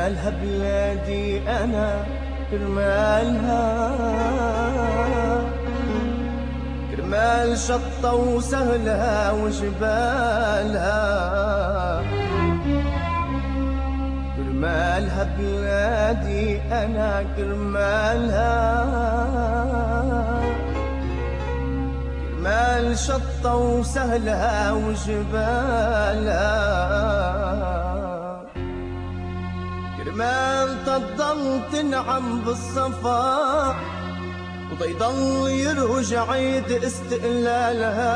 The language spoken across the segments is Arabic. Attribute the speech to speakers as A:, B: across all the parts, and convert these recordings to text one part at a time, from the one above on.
A: كرمالها بلادي أنا، كرمال شطة وسهلها وجبالها، كرمالها بلادي أنا، كرمال شطة وسهلها وجبالها، كرمال تضل تنعم بالصفا وتضل يروج عيد استقلالها،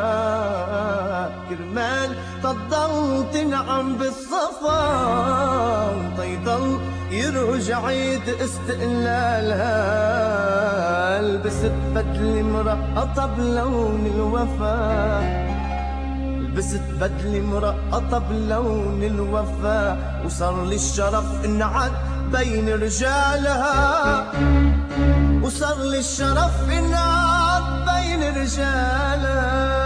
A: كرمال تضل تنعم بالصفا وتضل يروج عيد استقلالها. لبست بدل مرقطة بلون الوفا، لبست بدل مرقطة بلون الوفا، وصار لي الشرف انعد بين رجالها، وصار لي الشرف انعد بين رجالها.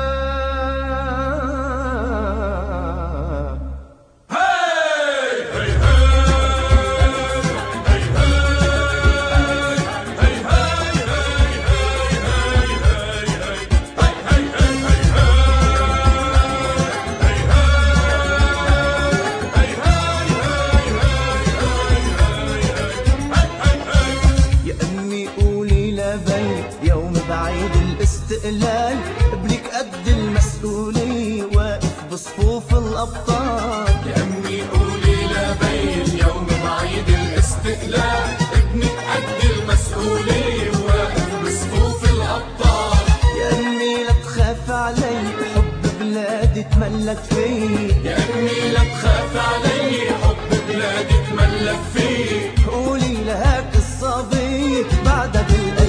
A: يوم بعيد الاستقلال ابنك قد المسؤولية واقف بصفوف الأبطال.
B: يا أمي قولي لبين يوم بعيد الاستقلال ابنك قد المسؤولية واقف بصفوف الأبطال.
A: يا أمي لا تخاف علي حب بلادي تملك فيه،
B: يا أمي لا تخاف علي حب بلادي تملك فيه.
A: قولي لهاك الصبي بعدها بالقلب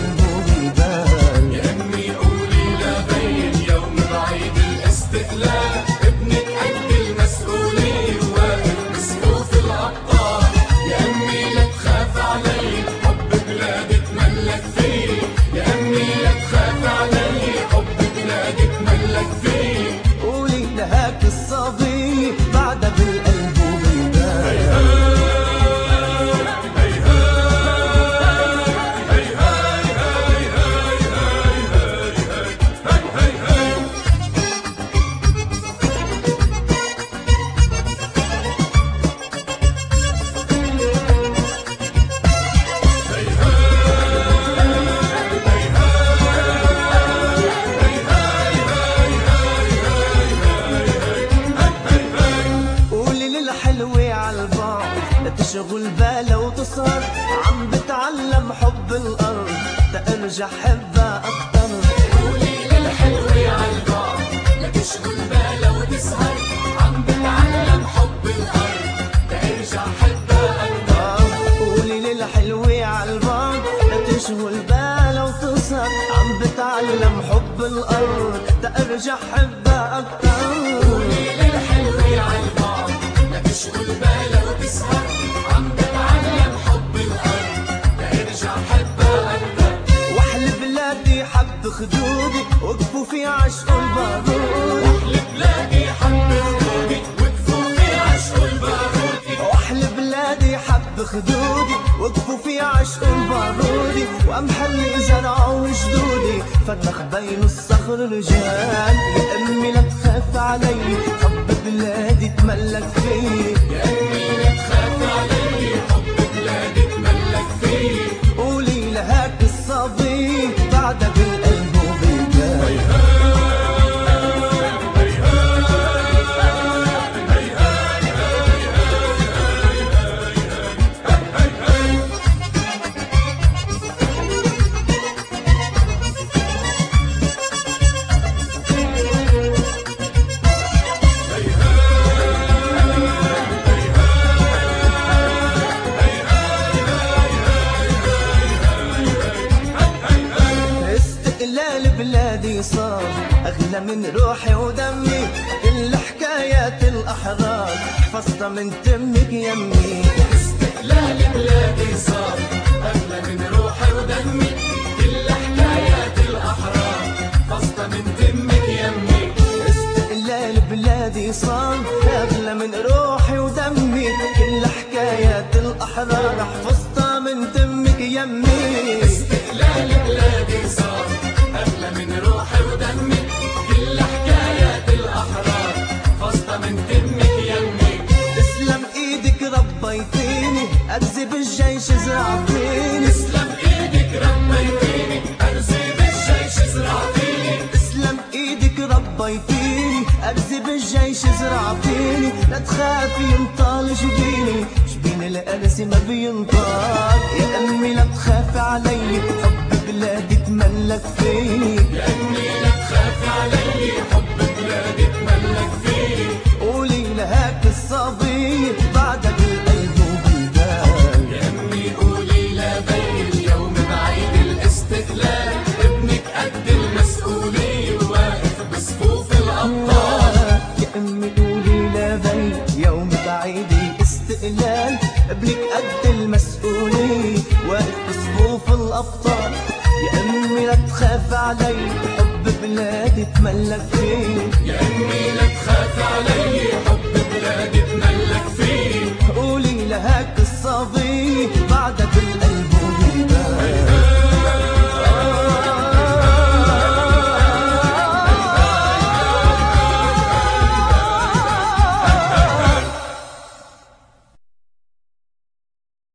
B: ابنك قد المسؤولية واقف بصفوف الأبطال. يا أمي لا تخاف علي حب بلادي تملك فيه، يا أمي لا تخاف علي حب بلادي تملك فيه.
A: قولي لهاك الصبي بعدها بالقلب وبالبال. تشغل بالا وتصهر عم بتعلم حب الأرض تأرجع حبها أكتر.
B: قولي للحلوة عالبعض لا تشغل بالا وتسهر عم بتعلم حب الأرض تأرجع حبها أكتر.
A: قولي للحلوة عالبعض لا تشغل بالا وتصهر عم بتعلم حب الأرض تأرجع حبها أكتر.
B: قولي للحلوة عالبعض لا تشغل بالا وتسهر عم بتعلم حب الأرض ترجع حبها أكتر.
A: وأهل بلادي حب خدودي وقفوا في عشق البارود،
B: وأهل بلادي حب خدودي وقفوا في عشق البارود،
A: وأهل بلادي حب خدودي وقفوا في عشق البارود، وأمحل زرعوا جدودي فرخ بين الصخر رجال. يا أمي لا تخاف علي حب بلادي تملك فيه،
B: يا أمي لا تخاف علي حب بلادي تملك فيه.
A: قولي لهاك الصبي بعدها بالقلب وبالبال. بلادي صار أغلى من روحي ودمي، كل حكايات الأحرار حفظتها من تمك يمي.
B: استقلال بلادي صار أغلى من روحي ودمي، كل حكايات الأحرار حفظتها من تمك يمي.
A: استقلال بلادي صار أغلى من روحي ودمي، كل حكايات القرار حفظتها من تمك يمي.
B: استقلال بلادي صار أغلى من روحي ودمي، كل حكايات الأحرار حفظتها من تمك يمي.
A: تسلم ايدك ربيتيني أرزي بالجيش زرعتيني.
B: تسلم ايدك ربيتيني أرزي بالجيش زرعتيني.
A: تسلم ايدك ربيتيني أرزي بالجيش زرعتيني. لا تخافي ينطال جبيني، جبين الأنس ما بينطال. يا أمي لا تخافي علي، حب بلادي تملك فيني.
B: يا أمي لا تخافي علي، حب بلادي تملك فيني.
A: قولي لهاك الصبية بعدك القلب وبالبال.
B: يا أمي قولي لبي اليوم بعيد الاستقلال، ابنك قد المسؤولية وواقف بصفوف الأبطال.
A: يا أمي قولي لبي يوم بعيد الاستقلال، ابنك قد المسؤولية واقف بصفوف الأبطال. يا أمي لا تخاف علي، حب بلادي تملك فيني.